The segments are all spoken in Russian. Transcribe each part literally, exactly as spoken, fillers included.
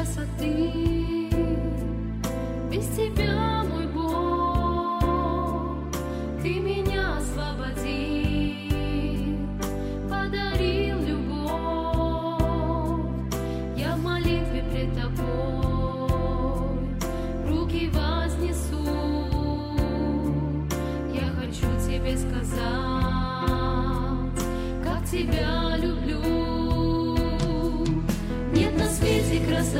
красоты. Без тебя, мой Бог, ты меня освободил, подарил любовь. Я в молитве пред тобой руки вознесу. Я хочу тебе сказать, как тебя люблю. Нет на свете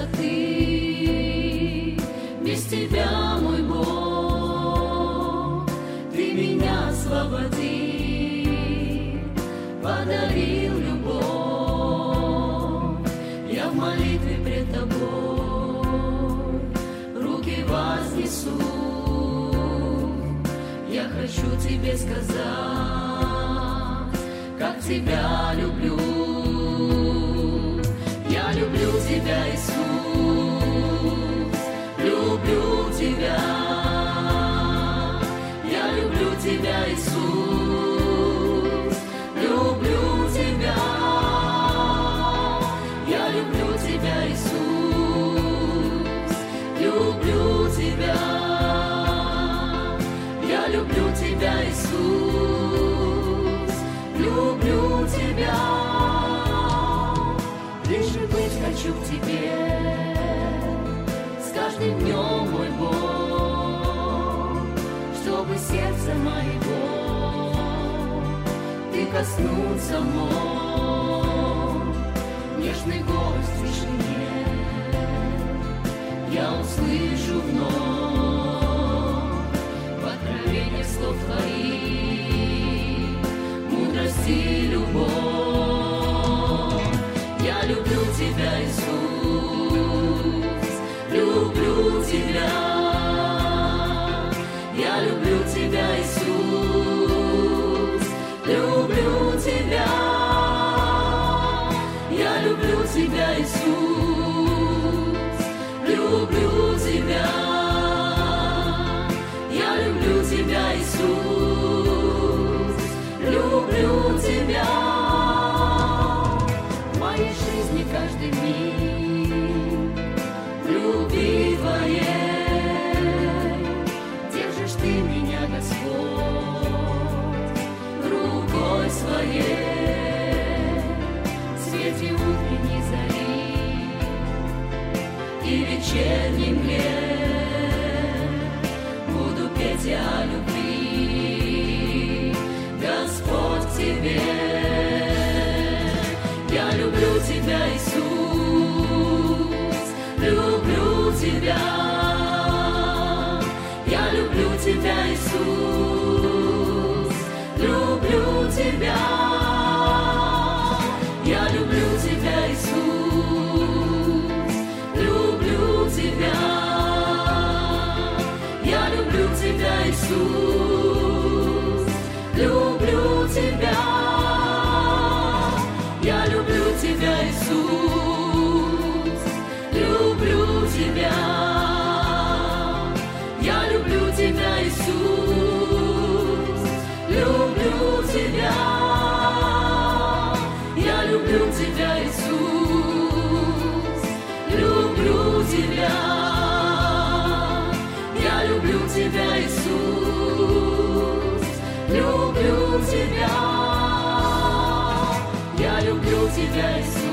красоты без тебя, мой Бог. Ты меня освободил, подарил любовь. Я в молитве пред тобой руки вознесу. Я хочу тебе сказать, как тебя люблю. Я люблю тебя, Иисус, люблю тебя. Я люблю тебя, Иисус, люблю тебя. Я люблю тебя, Иисус, люблю тебя. Я люблю тебя, Иисус, люблю тебя. Ближе быть хочу к тебе с каждым днем, мой Бог, чтобы сердце моего ты коснуться мог. Нежный голос в тишине я услышу вновь в откровении слов твоих, мудрость и любовь. Я люблю тебя, Иисус, люблю тебя. Я люблю тебя, Иисус, люблю тебя. Я люблю тебя, Иисус, люблю тебя. Я люблю тебя, Иисус, люблю тебя. Каждый миг в любви твоей держишь ты меня, Господь, рукой своей. В свете утренней зари и вечерней мгле буду петь я о любви, Господь, к тебе. Я люблю тебя, Иисус, люблю тебя. Я люблю тебя, Иисус, люблю тебя. Я люблю тебя, Иисус, люблю тебя. Я люблю тебя, Иисус, люблю тебя. Я люблю тебя, Иисус, люблю тебя. Я люблю тебя, Иисус, люблю тебя. Я люблю тебя, Иисус, люблю тебя. Я люблю тебя, Иисус, люблю тебя. Я люблю тебя, Иисус.